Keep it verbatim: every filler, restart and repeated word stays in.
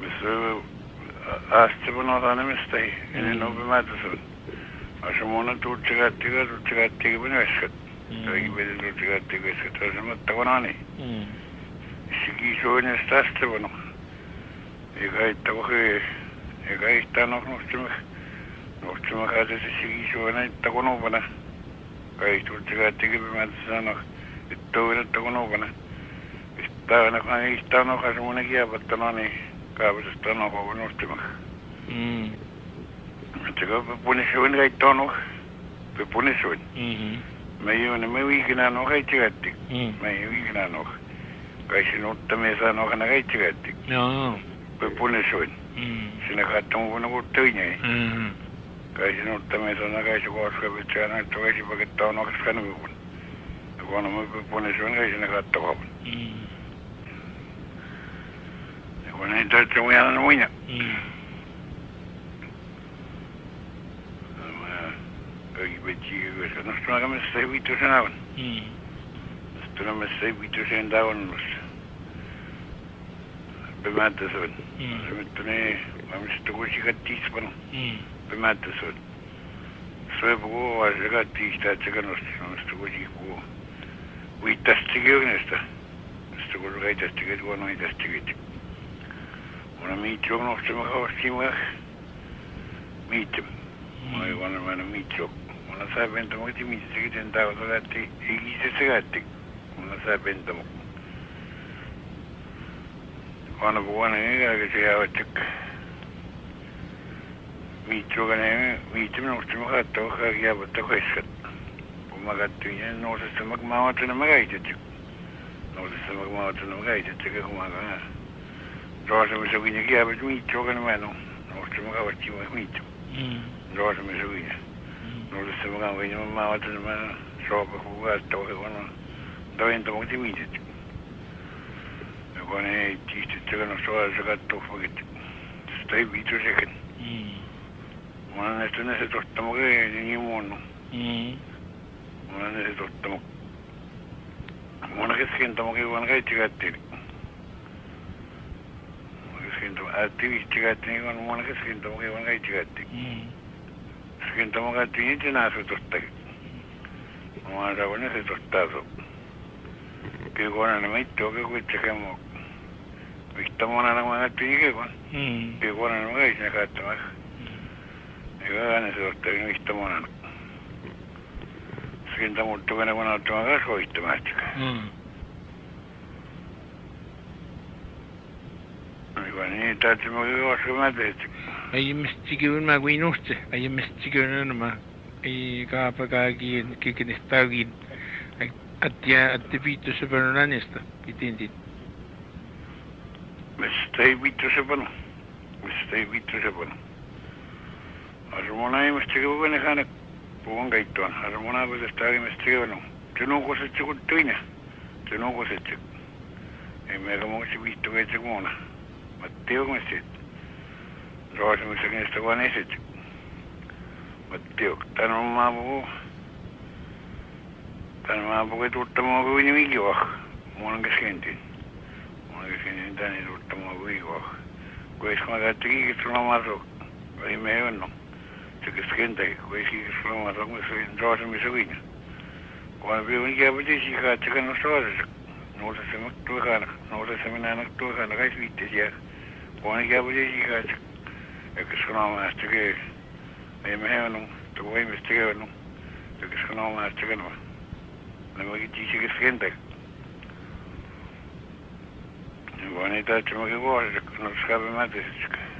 Mister Astepanothana Mistay, and in Open Madison. Ashamona to Chigatiga to Chigatiga Benesket. So you will do Chigatiga Citizen Tavanani. Shiki showing a Stastevano. You guys talk a guy stand off Nostrum. Nostrum has a Shiki showing a Tagonovana. Guy to Chigatiga Madison. It told a Tagonovana. Stand of my stand of Hasmonagia, but Tanani. Cabos stand off over Nostrum. Mm. To go for punishment, I don't know. The punishment. May you and me can know I get it. May we can know. I should not the mesa no can I get it. No. The punishment. Sinaka don't want to go to you. I should not the mesa no guy to watch with China to actually forget down of Scanwood. The one of the punishment I should have got to open. When I touch the wheel and win it. Non sono come seguito se non. Sto non mi seguito se andavano. Per matta sono. Se mettono, ma mi sto così cattispano. Per matta sono. Se può, a giocare sta giocando, non sto così può. Qui tastigo ne sta. Sto con lui tastigo, tu non hai tastigo. Un amico non sto mai così, meet. Ma quando mi hanno amico. Non sapendo molti mesi che tentavo solamente e gli stessi gatti, non sapendo. Quando buona nera che c'era oggi, mi giocano, mi giocano, mi gatto, che ha fatto questo. Come gatto, non si sta magmando, non magari c'è. Non si sta magmando, non magari c'è, che come va. Rosa mi sa quindi che ha fatto mi giocano meno, non si magari ci va mi gioco. Rosa mi sa quindi. Non lo stiamo facendo, ma oggi non so come sto diventa molto mitico. E quando ti dice non so a giocare fuori, stai vito che ma non è stato tutto che di mondo. Ma non è tutto. Ma che sento che quando che ti gatti. Ma che sento attivisti gatti con ma che sento che quando che ti gatti. Sentiamo che ti niente naso tutto. Ma da buona sei tostato. Che quando ne metto che qui c'è mo. Stiamo nella mattina che qua. Che quando non è c'è fatto ma. E che ne so che non stiamo nella. Sentiamo molto bene con altro ma che so sto matica. E quando ne tanto ma che cosa ma detto. Ai mistigiun ma guinuste, ai mistigiun ma ai kapagagi kikinistagin atya attivito se per onesta, kitindi. Stai vito se per stai vito se per. Armona mistigiun ne kana puonga ito, armona per stare mistigiun. Tu non cosa ci continua. Tu non cosa ci. E me come si visto che c'è buona. Matteo come siete? Rosa mi sa che sto qua ne siete. Matteo, tanto ma bu. Tanto ma bu che tutto ma bu ni miglio. Non che senti. Non che senti tanto tutto ma bu io. Questo magari che sono maso. Vai me no. C'è che sente, questo che sono maso come se Rosa mi sa qui. Quando vedo che avete si fa che non sto. Non so se mi tu cara, non so se mi nana tu cara, che svite sia. Quando che avete si fa e che sono maestro che e me hanno tu vuoi mi spiegano che sono maestro che no non mi dici che sente e quando è stato che vuole non sapevo mai